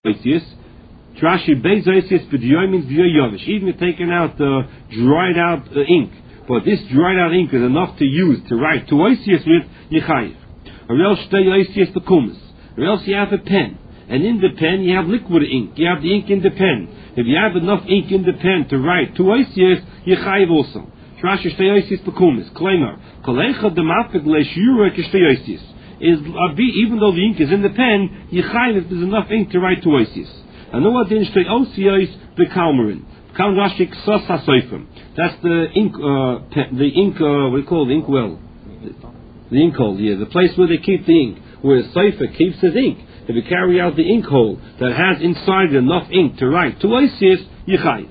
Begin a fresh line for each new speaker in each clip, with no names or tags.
Trashi Bezoisius B'Dioy means B'Dioy Yovish. Even if taking out the dried out ink, but this dried out ink is enough to use to write to Oisius with Yechayiv. Or else Shtei Oisius B'Kumis. Or else you have a pen, and in the pen you have liquid ink. You have the ink in the pen. If you have enough ink in the pen to write to Oisius, Yechayiv also. Trashi Shtei Oisius B'Kumis. Claimer Kolecha Demafik Leishura Kishtei Oisius. Is even though the ink is in the pen, Yechayiv if there's enough ink to write to Oisius. And no what din shtei osiyos bekalmerin. Kalmashik sos hasoifim. That's the ink, what do you call the ink well? The ink hole, yeah, the place where they keep the ink, where a soifer keeps his ink. If you carry out the ink hole that has inside enough ink to write to oisius, yichayiv.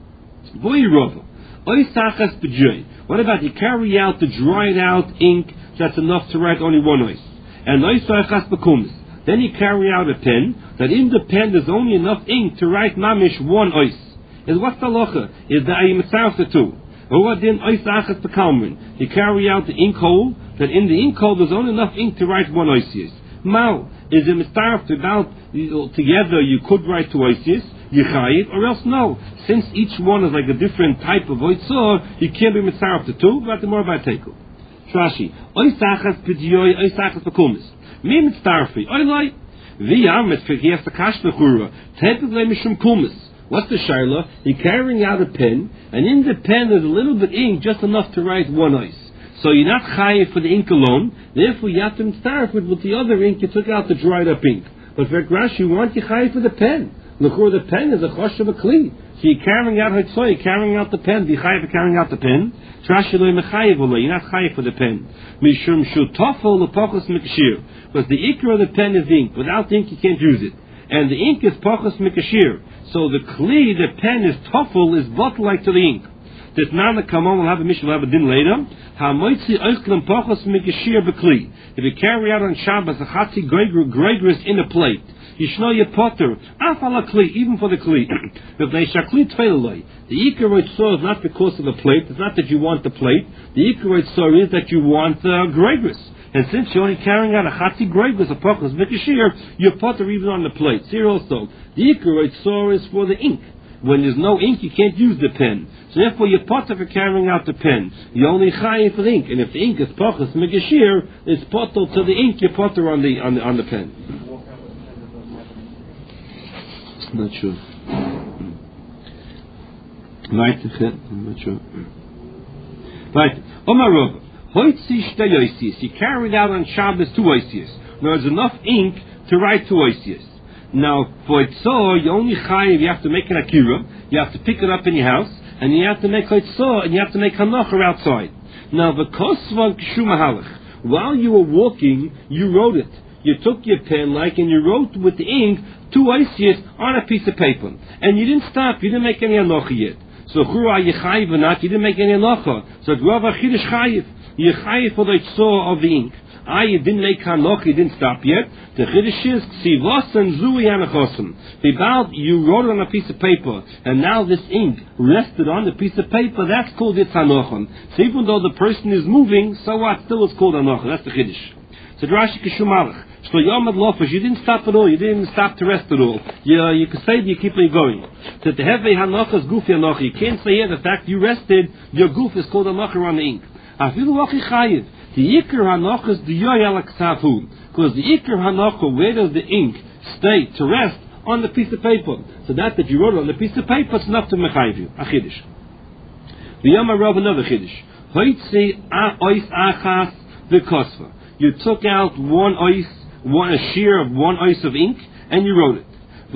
Boirova, oisachas b'joy. What about you carry out the dried out ink that's enough to write only one ois? And oisachas b'kumis. Then you carry out a pen, that in the pen there's only enough ink to write mamish one ois. Is what's the locha? Is the ayim the two? Or what then ois achas bekalmin? You carry out the ink hole, that in the ink hole there's only enough ink to write one oisius. Mao, is it mistarf about together you could write two oisius, yichayit, or else no. Since each one is like a different type of oisor, you can't be mistarf the two, but the more about tekel. Trashi, ois achas b'dioy, ois achas b'kumis. Mim starfi. Oilai. V'yamet f'chias takash lechura. Tepevle mishum kumis. What's the shaila? You're carrying out a pen, and in the pen there's a little bit ink, just enough to write one ice. So you're not chayiv for the ink alone. Therefore, you have to starf with the other ink. You took out the dried up ink. But for Grash, you want you chayiv for the pen. Lechura, the pen is a chosh of a kli. So you're carrying out you're carrying out the pen. The chayiv for carrying out the pen. Trashi lo mechayiv lo. You're not chayiv for the pen. Mishum shutafo lepachos mikashir. Because the ikra of the pen is ink. Without ink, you can't use it. And the ink is pachos mikashir. So the kli, the pen is tofel, is bottle-like to the ink. This now the Kamon will have a mission, will have a din later. Ha-moitzi oiklem pachos mikashir bekli. If you carry out on Shabbos a chatzi gregris in a plate, Yishno ye potter, afala kli, even for the kli. If they shakli tfeiloi, the ikar saw is not because of the plate. It's not that you want the plate. The ikar saw is that you want gregris. And since you're only carrying out a chatzi gregris, a pachos mikashir, you're potter even on the plate. Here also, the ikar saw is for the ink. When there's no ink, you can't use the pen. So therefore, you're potter for carrying out the pen. You only chayiv for the ink. And if the ink is pachos mikashir, it's potter to the ink. You're potter on the pen. Not sure. Right, I'm not sure. Right. Omar Rav, hoitzi shtei oisius. You carried out on Shabbos two oisius. Now there's enough ink to write two oisius. Now for itzor, you only chayiv. You have to make an akira. You have to pick it up in your house, and you have to make itzor, and you have to make hanocher outside. Now the kosvan kishu mahalach. While you were walking, you wrote it. You took your pen, and you wrote with the ink two oisius on a piece of paper, and you didn't stop. You didn't make any hanocha yet. So chura yechayiv or not, you didn't make any hanocha. So grava chidish chayiv. You chayiv for the itzor of the ink. You didn't make hanocha, you didn't stop yet. The chiddush is ksivos and zui anachosim. About you wrote it on a piece of paper, and now this ink rested on the piece of paper. That's called its hanocha. So even though the person is moving, so what? Still it's called hanocha. That's the chiddush. So Rashi kishumalach. So Yomad Lofesh, you didn't stop at all. You didn't stop to rest at all. You could say you keep on going. So to have a hanocha is gufi hanocha. You can't say here the fact you rested. Your goof is called hanocha on the ink. Afilu wachi chayiv. The ikar hanocha is the yoyal ksafu. Because the ikar hanocha, where does the ink stay to rest? On the piece of paper. So that you wrote on the piece of paper, it's enough to mechayiv you. A chiddush. The Yomad Rav another chiddush. Hoitzi ois achas v'kosva. You took out one ois. A shear of one ois of ink, and you wrote it.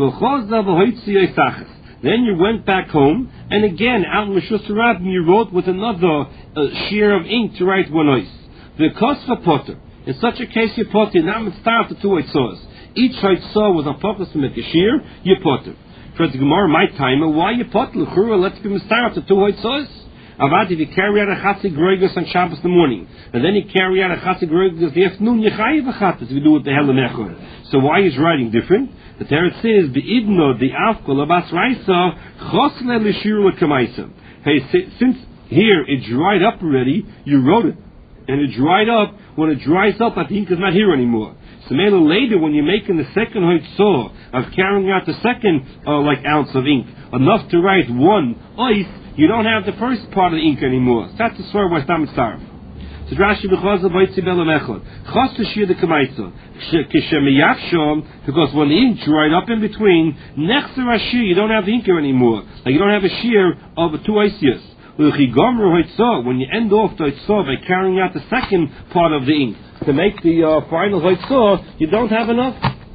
Then you went back home, and again, out in Rishus Rabbim, you wrote with another shear of ink to write one ois. The kosva potter. In such a case, you potter. Now it's start the two oisors. Each oisor was on purpose to make a shear. You potter. For the Gemara, my timer, why you potter? Let's give him start the two oisors. Avad, if you carry out a chatzi gregos on Shabbos in the morning, and then you carry out a chatzi gregos the afternoon, you chayiv a chatzi, we do it the hell echor. So why is writing different? The Torah says, "Beidno the afkol abas raisa chosle l'shir lekamaisa." Hey, since here it dried up already, you wrote it, and it dried up. When it dries up, I think it's not here anymore. So maybe later, when you're making the second hoitzah of carrying out the second ounce of ink, enough to write one ice, you don't have the first part of the ink anymore. So that's the story why it's not mitzaref. So Rashi b'chazal b'yitzi belam echad chas to shir the kamaitza kishem, because when the ink dried up in between nechzer ashir, you don't have the ink here anymore. Like you don't have a shear of 2 ices. When you end off the hoitzah by carrying out the second part of the ink to make the final hoitzah, you don't have enough.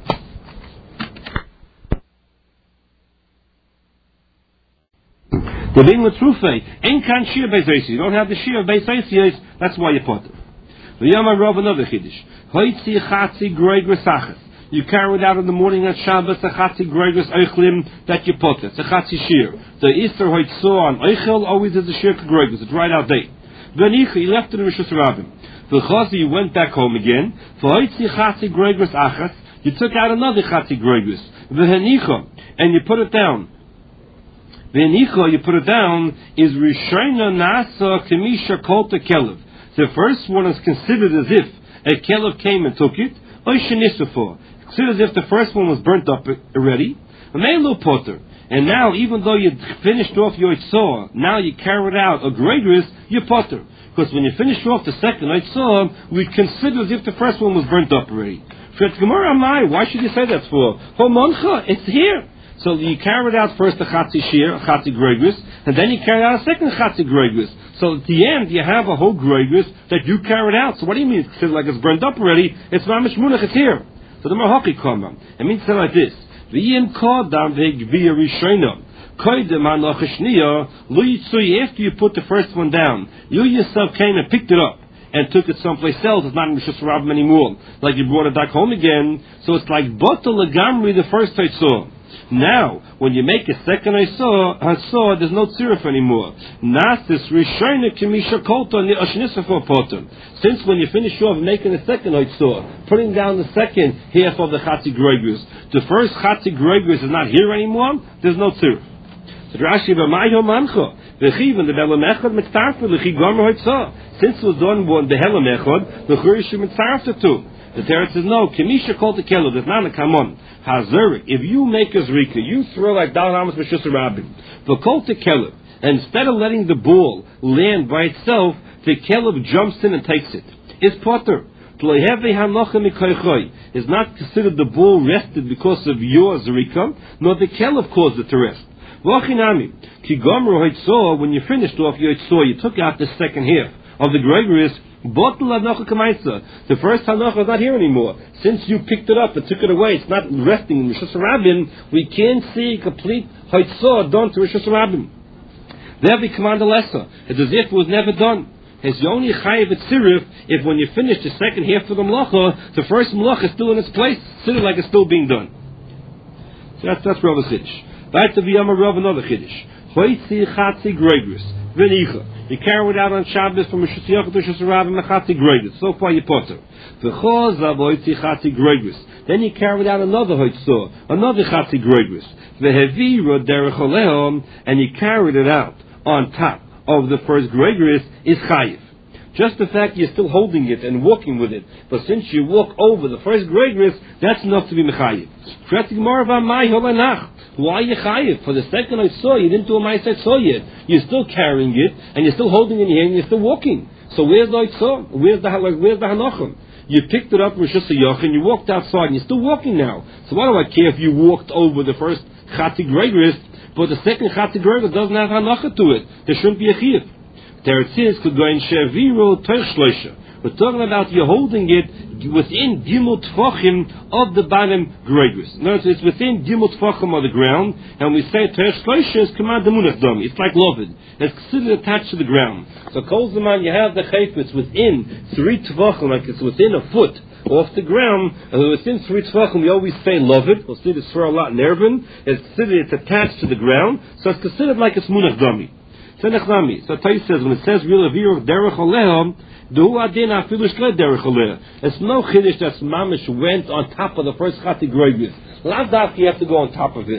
The being with trufe, ain't can shear beis oisius. You don't have the shear of beis oisius. That's why you put it. The Yama Rav another chiddush. Hoitzi chatzi groigres achas. You carry it out in the morning on Shabbos, a chatzi groigres eichlim that you put it. It's a chatzi shear. The Easter hoitzah on eichel always is a shear groigres. It's right out there. V'nicha, he left it in Rishus Rabbim. V'chazi, you went back home again. V'hoitzi chatzi groigres achas. You took out another chatzi groigres. V'henicha, and you put it down. V'nicha, you put it down, is Rishona Nasa Kemisha Kolta Kelev. The first one is considered as if a Kelev came and took it, or Shenisafo. Considered as if the first one was burnt up already. A Meilu Potter. And now, even though you finished off your Itzah, now you carried out a Gregris, you Potter. Because when you finished off the second Itzah, we consider as if the first one was burnt up already. Why should you say that for? For Moncha, it's here. So you carried out first a chatzi shear, a chatzi gregris, and then you carried out a second chatzi gregris. So at the end, you have a whole gregris that you carried out. So what do you mean? It's considered like it's burned up already. It's mamish munach, it's here. So the Mahaki Kama. It means to say like this. V'yim kodam v'gviyah rishona. Koidem hanoch shniya, lo yitzui, after you put the first one down, you yourself came and picked it up and took it someplace else. It's not in Rishus Rabbim anymore. Like you brought it back home again. So it's like Batal Lagamri, the first I saw. Now, when you make a second I saw, there's no tziruf anymore. Nastis Rishayna Kimisha Kolta Ashnisafo Potter. Since when you finish off making a second I saw, putting down the second half of the Chatzi Gregus, the first Chatzi Gregus is not here anymore, there's no tziruf. So Rashi B'mayo Mancho. V'chiv the Belam Echad Mitzarfa L'chi Gomer Hoitzah. Since it was done one the Belam Echad, the Churish Mitzarfa too. The Teretz says no. Kimisha called the Kelo. There's not a kamon. Hazer. If you make a zrika, you throw like Dal Hamas B'Shus Rabbim. The called the Kelo. And instead of letting the ball land by itself, the Kelo jumps in and takes it. It's Potter. Is not considered the ball rested because of your zrika, nor the Kelo caused it to rest. When you finished off your Itzah, you took out the second half of the Gregorius. The first Hanocha is not here anymore. Since you picked it up and took it away, it's not resting in Rishus Rabbim. We can't see complete Haitzah done to Rishus Rabbim. There we command a lesser. It's as if it was never done. It's only chayiv at sirif if when you finish the second half of the melacha, the first melacha is still in its place, still like it's still being done. So that's Rav Chiddush. Right to V'yama Rav another Chiddush. Hoitzi chatzi gregris v'nicha. You carry it out on Shabbos from Rishus Yochid to Rishus Rabbim chatzi gregris. So far you potter. V'chol zav hoitzi chatzi gregris. Then you carry it out another hoitzah, another chatzi gregris. V'hevira derech olehom, and you carried it out on top of the first gregris is chayiv. Just the fact you're still holding it and walking with it, but since you walk over the first gregris, that's enough to be mechayiv. Why are you chayiv? For the second I saw, you didn't do a ma'aseh saw yet. You're still carrying it, and you're still holding it in your hand, and you're still walking. So where's the Itzah? Where's the Hanochem? You picked it up with Rishus Yochid, you walked outside, and you're still walking now. So why do I care if you walked over the first Chatzi Gregris, but the second Chatzi Gregris doesn't have Hanocha to it? There shouldn't be a chiyuv. Teretzis could go in Sheviro Toich Shloisha. We're talking about you holding it within Gimel Tfachim of the bottom Gregris. Notice it's within Gimel Tfachim of the ground, and we say Toich Shloisha is Command Demunach Dami. It's like Lovid. It's considered attached to the ground. So Kol Zaman you have the Chayfetz within 3 Tfachim, like it's within a foot off the ground, and within 3 Tfachim we always say Lovid. We'll see this for a lot in Erevin. It's considered it's attached to the ground, so it's considered like it's Munach Dami. So Tais says when it says real avir derech olehom, do adin afilu shlo derech oleh. It's no chiddush that mamish went on top of the first Chatzi Gregis. Lav dafki you have to go on top of it.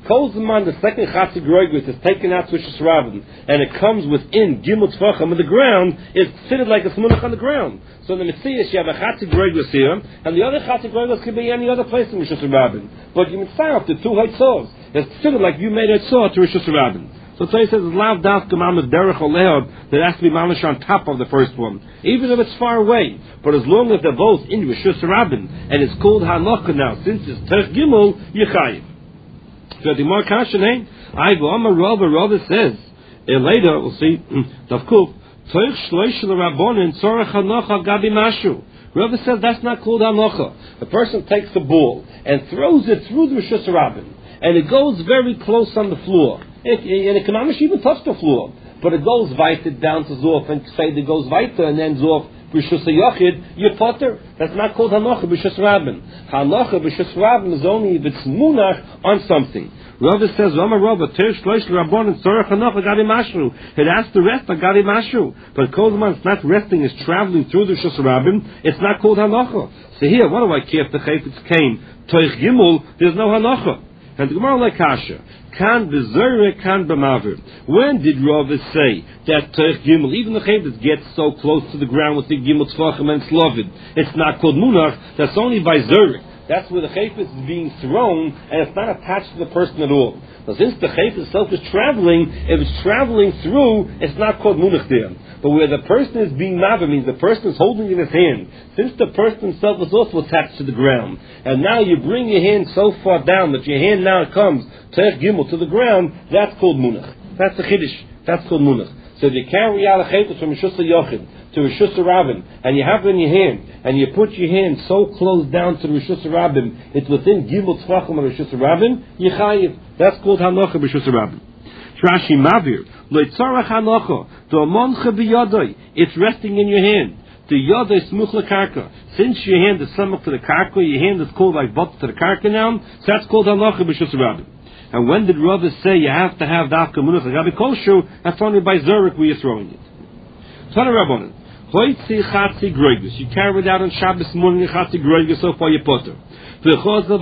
calls the man the second Chatzi Groigus is taken out to Rishus Rabin, and it comes within Gimel Tvachim of the ground, it's fitted like a smunach on the ground. So in the Metzias, you have a Chatzi Groigus here, and the other Chatzi Groigus could be any other place in Rishus Rabin. But you mitzvah the two Haitzos. It's fitted like you made a tzor to Rishus Rabin. So Tzai says, it's lav dafka mamad derech oleod, that has to be mamish on top of the first one. Even if it's far away. But as long as they're both in Rishus Rabin, and it's called Hanocha now, since it's Terch Gimel, Yechayiv. So the more kashan, hey? Aivu Amar Rava says, later, we'll see, Tavkuf, Terch Shloish L'Rabbonin, Tzorech Hanocha Gabi Mashu. Rava says that's not called Hanocha. The person takes the ball and throws it through the Rishus Rabin, and it goes very close on the floor. And it can almost even touch the floor, but it goes weiter down to Zof, and say it goes weiter, and then Zof b'Rishus Yochid, you potter. That's not called Hanocha b'Rishus Rabin. Hanocha b'Rishus Rabin is only if it's munach on something. Rava says, Rava, Tersh Shloish L'Rabbonin and Tzorech Hanocha Gadi Mashru. It has to rest on Gadi Mashru, but Kozman it's not resting; it's traveling through the Rishus Rabin. It's not called Hanocha. So here, what do I care if the Chayfetz came Toich Gimel? There's no Hanocha. And the Gemara like Kasha, Kan b'Zoreh, Kan b'Mavir. When did Rava say that Teich Gimel, even the Chayfetz gets so close to the ground with the Gimel Tzvachim and Slovid, it's not called Munach, that's only by Zoreh. That's where the Chayfetz is being thrown, and it's not attached to the person at all. But since the Chayfetz itself is traveling, if it's traveling through, it's not called Munach there. But where the person is being Mavir, means the person is holding it in his hand. Since the person himself is also attached to the ground, and now you bring your hand so far down that your hand now comes Teich Gimel to the ground, that's called Munach. That's the Chiddush. That's called Munach. So if you carry out a Chayfetz from Rishus Yochid to Rishus Rabin, and you have it in your hand, and you put your hand so close down to the Rishus Rabin, it's within Gimel Tzvachim of Rishus Rabin, Yechayiv. That's called Hanocha b'Rishus Rabin. Rashi Mavir, Leitzarach Hanocha, the Amoncha b'Yodai, it's resting in your hand. The Yodai Smuch L'Karka. Since your hand is similar to the Karka, your hand is called like butt to the Karka now, so that's called Hanocha b'Rishus Rabin. And when did Rava say you have to have Dafka Munach Gabi Koshu? That's only by Zurich where you're throwing it. Tana Rabbanan, Hoitzi Chatzi Groigus. You carry it out on Shabbos morning, Chatzi Groigus, so far you potter. Then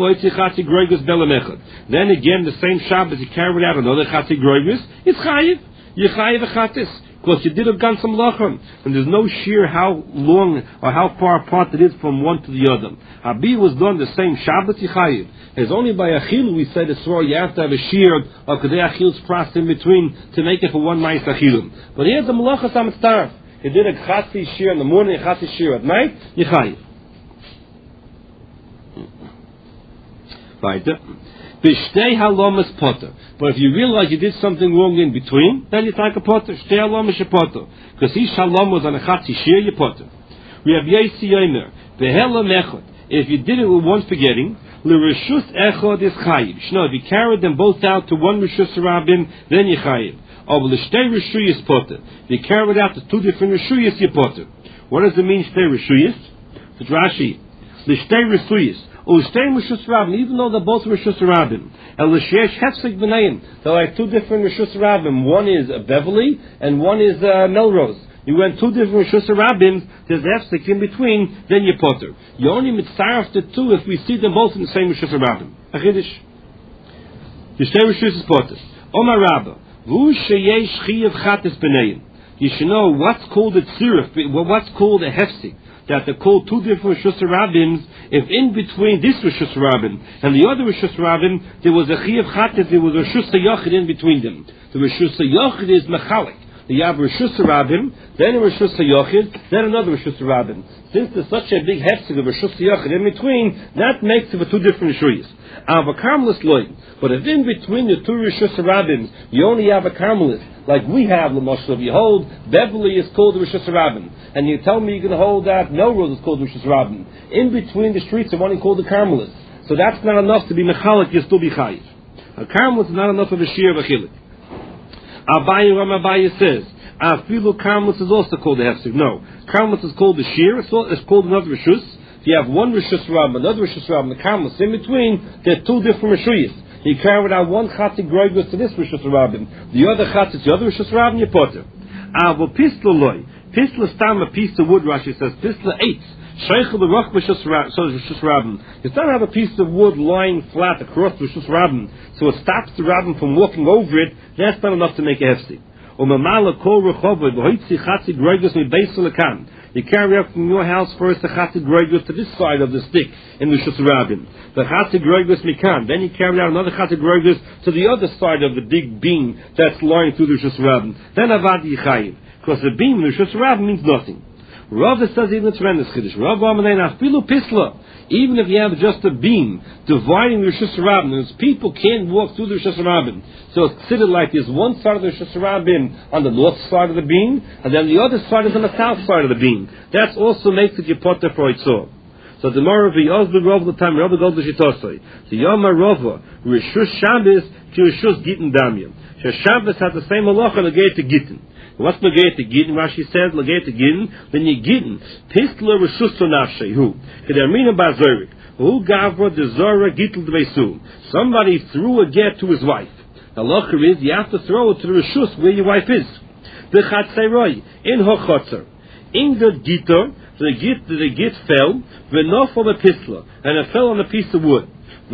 again, the same Shabbos, you carry it out another Chatzi Groigus, it's Chayiv. You Chayiv a Chatis. Because you did have gone some lachem, and there's no shear how long or how far apart it is from one to the other. Abi was done the same Shabbos Yichayiv. It's only by Achil we said it's raw. You have to have a shear of Kedei Achil's pras in between to make it for one Ma'is Achilim. But here's the Malachas HaMetzaref. He did a Chatzi shear in the morning, a Chatzi shear at night, Yichayiv. Right. B'shtei halomas potter. But if you realize you did something wrong in between, then you take a potter. Shtei halomas potter. Because each halom was on a chatzi shir, you potter. We have Yesi Yomer. Behelam echad. If you did it with one forgetting, l'reshus echad is chayiv. Shno, if you carried them both out to one reshus rabim, then you chayiv. Or l'shtei reshuyas potter. If you carried out to two different reshuyas, you potter. What does it mean, shtei reshuyas? It's Rashi. L'shtei reshuyas. Even though they're both Rishus Rabim, they're like two different Rishus Rabim. One is Beverly and one is Melrose. You went two different Rishus Rabim. There's hefsek in between. Then you potter. You only mitzaref the two if we see them both in the same Rishus Rabim. Achidish. The same Rishus is potter. Omar Rabba, Vu sheyesh chiyav chatis b'neim. You should know what's called a tziruf, what's called a hefsek. That they're called two different Rishus Rabbim, if in between this Rishus Rabbim and the other Rishus Rabbim, there was a Chiyav Chatis, there was a Rishus Yochid in between them. The Rishus Yochid is Mechalik. You have Rishus Rabbim, then a Rishus Yochid, then another Rishus Rabbim. Since there's such a big hefsek of Rishus Yochid in between, that makes it for two different Rishuyas. Av a Karmelis loy. But if in between the two Rishus Rabbim, you only have a Karmelis, like we have, L'moshel, if you hold, Beverly is called the Rishus Rabbim, and you tell me you can hold that Melrose is called the Rishus Rabbim. In between the streets, there's one called the Karmelis. So that's not enough to be Mechalik, you still be Chayiv. A Karmelis is not enough of a Shir of a Chilik. Abaye says, Afilu Karmelis is also called the Hefsek. No, Karmelis is called the Shir, it's called another Rishus. If you have one Rishus Rabbim, another Rishus Rabbim, the Karmelis, in between, there are two different Rishuyas. He carried out one Chatzi Groigus to this Rishus Rabbim, the other Chatzi to the other Rishus Rabbim, you potter. Avo Pisla loy. Pisla stam a piece of wood, Rashi says, Pisla 8. Sheichel the Roch B'Shus Rabbin. You don't have a piece of wood lying flat across the B'Shus Rabbin, so it stops the Rabbin from walking over it. That's not enough to make a hefsek. You carry up from your house first the Chatzig Greigus to this side of the stick in the Rishus Rabbin. The Chatzig Greigus Mikan. Then you carry out another Chatzig Greigus to the other side of the big beam that's lying through the Rishus Rabbin. Then Avad Yichayiv. Because the beam in the Rishus Rabbin means nothing. Rav says even a tremendous chiddush. Rav Amalei Afilu Pisla. Even if you have just a beam dividing the Rishus Rabbin, and people can't walk through the Rishus Rabbin, so it's considered like there's one side of the Rishus Rabbin on the north side of the beam, and then the other side is on the south side of the beam. That also makes it your potter for Itzor. So the Mara v'yoz b'rov l'tam Rav goes to Shitosai. The Yoma Rova Rishus Shabbos to Rishus Gittin Damyam. So Shabbos has the same halacha negate to Gittin. What's negate to Gittin? Rashi says negate to Gittin. Then you Gittin Pistler Rishus to Nafshei who Kedermina Bazorik who Gavra the Zora Gittel Dveisu. Somebody threw a get to his wife. The halacha is you have to throw it to the Rishus where your wife is. The Chatzeroi in her Chotzer in the Gitter. The git fell, v'nofal the pisla, and it fell on a piece of wood.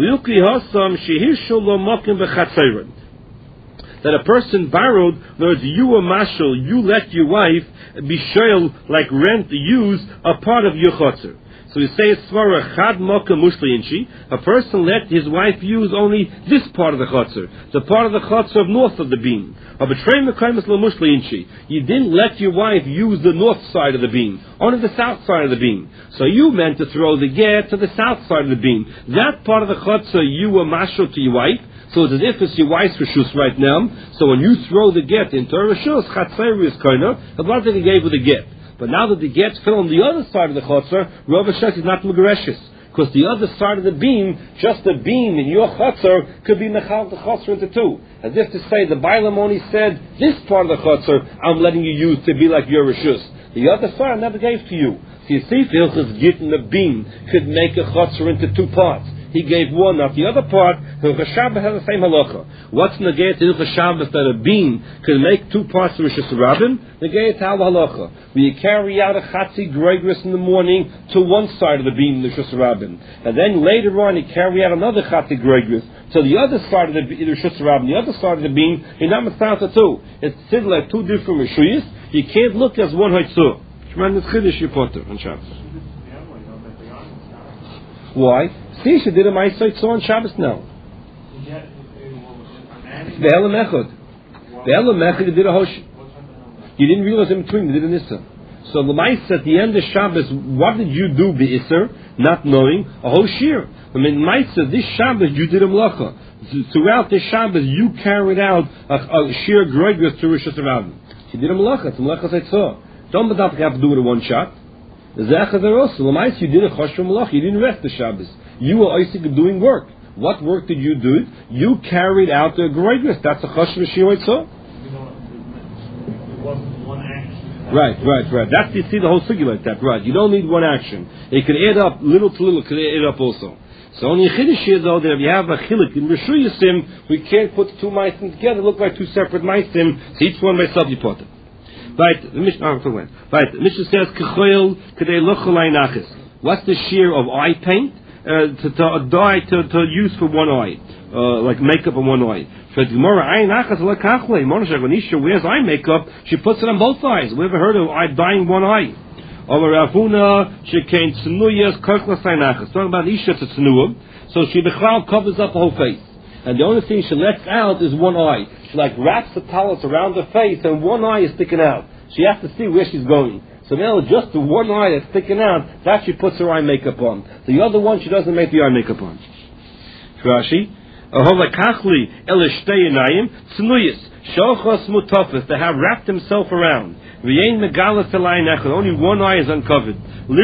That a person borrowed, in other words, you a mashal, you let your wife be shayl, like rent, use a part of your chotzer. So we say it's svara chad moka mushliinchi. A person let his wife use only this part of the chotzer, the part of the chotzer north of the beam. You didn't let your wife use the north side of the beam, only the south side of the beam. So you meant to throw the get to the south side of the beam. That part of the chotzer you were mashal to your wife. So it's as if it's your wife's reshus right now. So when you throw the get into a reshus, chatzer is koiner. The blood that he gave with the get. But now that the get fell on the other side of the chotzer, Rav Shach is not megareshes. Because the other side of the beam, just the beam in your chotzer, could be mechal the chotzer into two. As if to say, the Bailam only said, this part of the chotzer, I'm letting you use to be like your reshus. The other side I never gave to you. So you see, Hilchas Gittin the beam could make a chotzer into two parts. He gave one, not the other part. Hilchas Shabbos has the same halacha. What's negate to Hilchas Shabbos that a beam could make two parts of Rishus Rabbin? Negate to halacha. When you carry out a Chatzig Greigus in the morning to one side of the beam, the Rishus Rabbin, and then later on you carry out another Chatzig Greigus to the other side of the Rishus Rabbin, the other side of the beam, you're not mistata two. It's considered like two different Rishuyas. You can't look as one Haitzur. Tremendous chiddush you put on Shabbos. Why? See, she did a Ma'aseh on Shabbos now. Be'elam Echad. Be'elam Echad, you did a Hosh. You didn't realize in between, you did an Issa. So the Ma'aseh at the end of Shabbos, what did you do Be'isser? Not knowing a whole shear. I mean, Ma'aseh, this Shabbos you did a Melacha. Throughout this Shabbos you carried out a shear Greigus to Rishus Rabbin. You did a Melacha. It's a Melacha Zaitzah. Don't have to do it in one shot. The Zechazar also, Lamais, you did a Chosh Malach, you didn't rest the Shabbos. You were Isaac doing work. What work did you do? You carried out the Greigus. That's a Chosh V'Shiraitzah.
It wasn't one action.
Right. That's, you see the whole sugi like that, right. You don't need one action. It can add up, little to little, can add up also. So only Chiddush here, though, that if you have a Chilik in Rishu Yisim, we can't put two Maisim together, look like two separate Maisim, so each one by itself you put it. Right, the Mishnah says, Kechoil Kedei Lochalai Nachis. What's the shear of eye paint? To use for one eye, like makeup on one eye. So Gemara, eye nachas lekachle. Monisha, when Isha wears eye makeup, she puts it on both eyes. We ever heard of dyeing one eye? Over Ravuna, she came tznuyas kirklas eye nachas. Talking about Isha to tznua, so she bechlal covers up the whole face, and the only thing she lets out is one eye. She like wraps the talus around her face, and one eye is sticking out. She has to see where she's going. So now just the one eye that's sticking out, that she puts her eye makeup on. The other one she doesn't make the eye makeup on. Rashi, they have wrapped himself around. Only one eye is uncovered.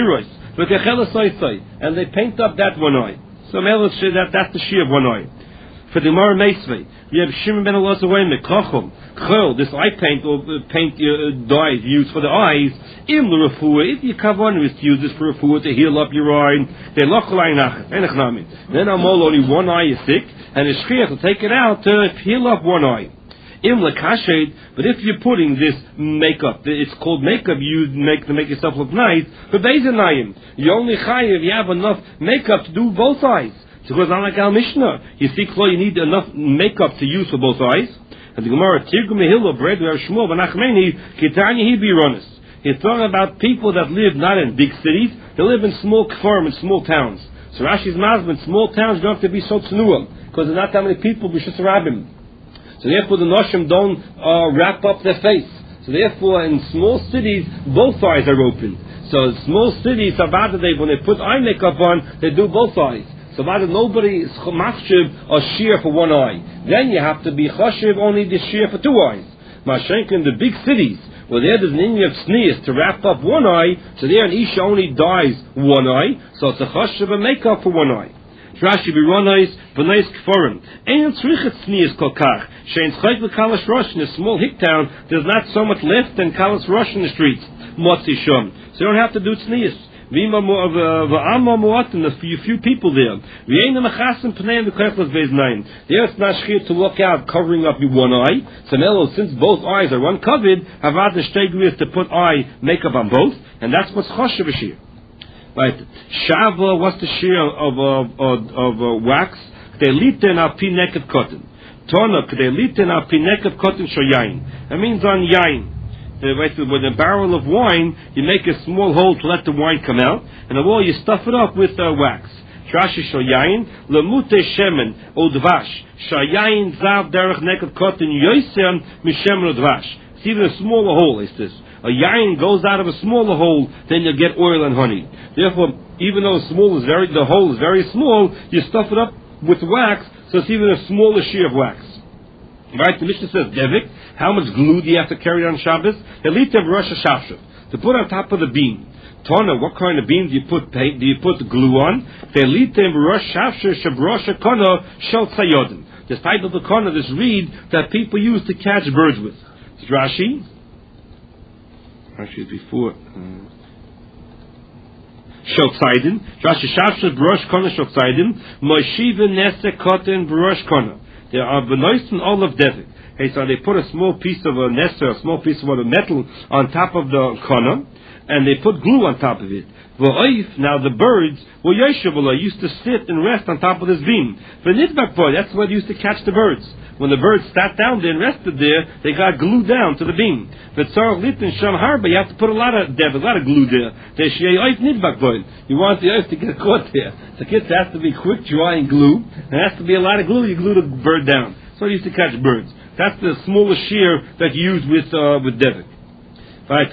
And they paint up that one eye. So that's the shear of one eye. For the Gemara Meisvei, we have Shimon ben Elazar Mekochom. Chol, this eye paint or paint dye used for the eyes. Im l'refuah, if your kavanah is to use this for refuah to heal up your eye, then lochalai nachas, enechnami. Then amol only one eye is sick, and the shchiach will take it out to heal up one eye. But if you're putting this makeup, it's called makeup, you make to make yourself look nice. But Bezenayim, you only chayiv, you have enough makeup to do both eyes. So it goes on like Al Mishnah. You see, you need enough makeup to use for both eyes. And the Gemara, Tirgum Mehillah, bread, Shmuel, Benachmeni, Kitanya Hibironis. He's talking about people that live not in big cities, they live in small kfarim, in small towns. So Rashi's mazman, small towns don't have to be so tznuah, because there's not that many people, b'shus rabbim. So therefore the noshim don't wrap up their face. So therefore in small cities, both eyes are open. So small cities, when they put eye makeup on, they do both eyes. So nobody is machshiv or shear for one eye. Then you have to be chashiv only the shear for two eyes. Mashenk in the big cities, well, there's an Indian of sneeze to wrap up one eye, so there an Isha only dyes one eye, so it's a chashav and makeup for one eye. Rashi Bironois, B'nais Kforim. Ein tzrichet sneeze kolkach. Shein tzchayt v'kalas rosh in a small hick town, there's not so much left than kalas rosh in the streets. Motzi shom. So you don't have to do sneeze. A few people there. There it's not shchir to look out covering up your one eye. So since both eyes are uncovered, havad the shteigris to put eye makeup on both, and that's what's choshev shir. Right? Shava, what's the shear of wax? They liten al pi neked cotton. Tona, they liten al pi neked cotton shoyayin. That means on yayin. With a barrel of wine, you make a small hole to let the wine come out, and the wall you stuff it up with wax. Trashi shoyayin, lemute shemen odvash. Shoyayin zav derech neked cotton yoisem mishemen odvash. It's even a smaller hole, is this. A yayin goes out of a smaller hole, then you get oil and honey. Therefore, even though the hole is very small, you stuff it up with wax, so it's even a smaller shear of wax. Right? The Mishnah says, Devik, how much glue do you have to carry on Shabbos? Elitev Rosh Hashavshav, to put on top of the beam. Tona, what kind of beam do you put glue on? Elitev Rosh Hashavshav Shabrosh Kono Shel Tzayodim. This type of the kono, this reed that people use to catch birds with. It's Rashi is before. Shotzaidin, Rashi Shavshav Brosh Kona Shotzaidin, Moshiva Nese Kotten Brosh Kona. There are benoisten all of Devik. Okay, so they put a small piece of a nester, a small piece of metal on top of the kona, and they put glue on top of it. Now the birds were used to sit and rest on top of this beam. That's what they used to catch the birds. When the birds sat down there and rested there, they got glued down to the beam. You have to put a lot of glue there. You want the earth to get caught there. The kids has to be quick drying glue. There has to be a lot of glue. You glue the bird down. So they used to catch birds. That's the smallest shear that you use with Devik. Right.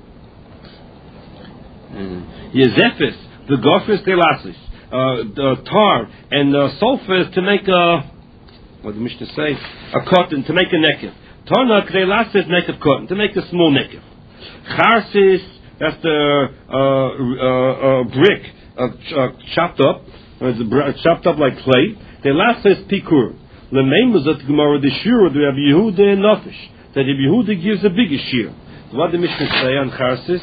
Yezefis, the gofis de lasis, tar and sulfur to make what the Mishnah say, a cotton, to make a nekev. Tana de lasis nekev cotton, to make a small nekev. Charsis, that's the brick chopped up like clay. De lasis pikur. The name was at Gemara the shir the Rabbi Yehuda and Nafish, that Rabbi Yehuda gives the biggest shear. So what the Mishnah say on Charsis?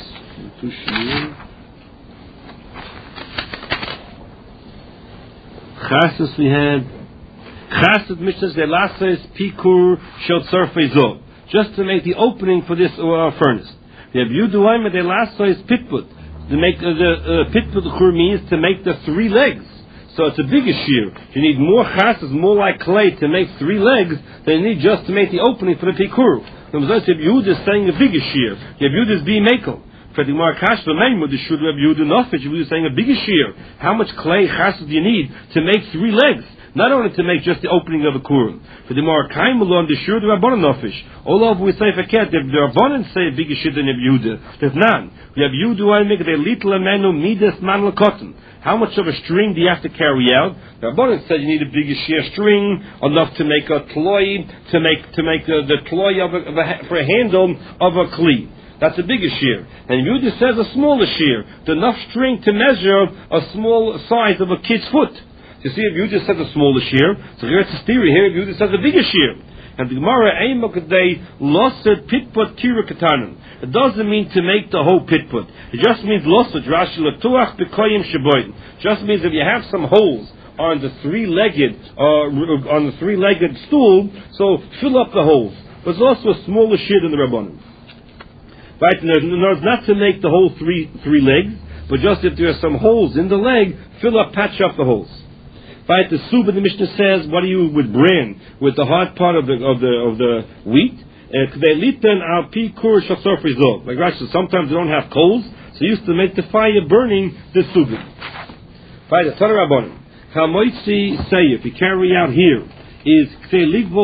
Chasus we had Chasus Mishnah the last is Pikur Shel Tzarfei, just to make the opening for this furnace. The Yehuda the last is Pitput. To make the Pitput means to make the three legs. So it's a bigger shear. You need more chasus, more like clay to make three legs than you need just to make the opening for the Pikur. The Yehuda is saying a bigger shear. Yehuda is being makel. For the Marakash, the name of the Shud Rabbi Yehuda Nafish, Yehuda is saying a bigger shear. How much clay chasus do you need to make three legs? Not only to make just the opening of a kurim. For the Marakaim alone, the Shud Rabbi Nafish. All of we say forget if the Rabbanan say a bigger shear than Rabbi Yehuda, there's none. Rabbi Yehuda I make the little amenu midas man cotton. How much of a string do you have to carry out? The Rabbanan said you need a bigger shear string, enough to make a tloy, to make the tloy for a handle of a kli. That's a bigger shear. And Yehuda says a smaller shear, enough string to measure a small size of a kid's foot. You see, if Yehuda says a smaller shear, so here's the theory here. Yehuda says a bigger shear. And the Gemara Eimakadei losed pitput kirukatanan. It doesn't mean to make the whole pitput. It just means losed Rashi latuach b'koyim sheboyin. Just means if you have some holes on the three-legged stool, so fill up the holes. but it's also a smaller shid in the Rabbanim. Right? And there's not to make the whole three legs, but just if there are some holes in the leg, patch up the holes. Right? The Suba, the Mishnah says, what do you with bran, with the hard part of the wheat? Like Rashi, sometimes they don't have coals, so they used to make the fire burning the Suba. Right? The Tanna Rabbanim. If you carry out here is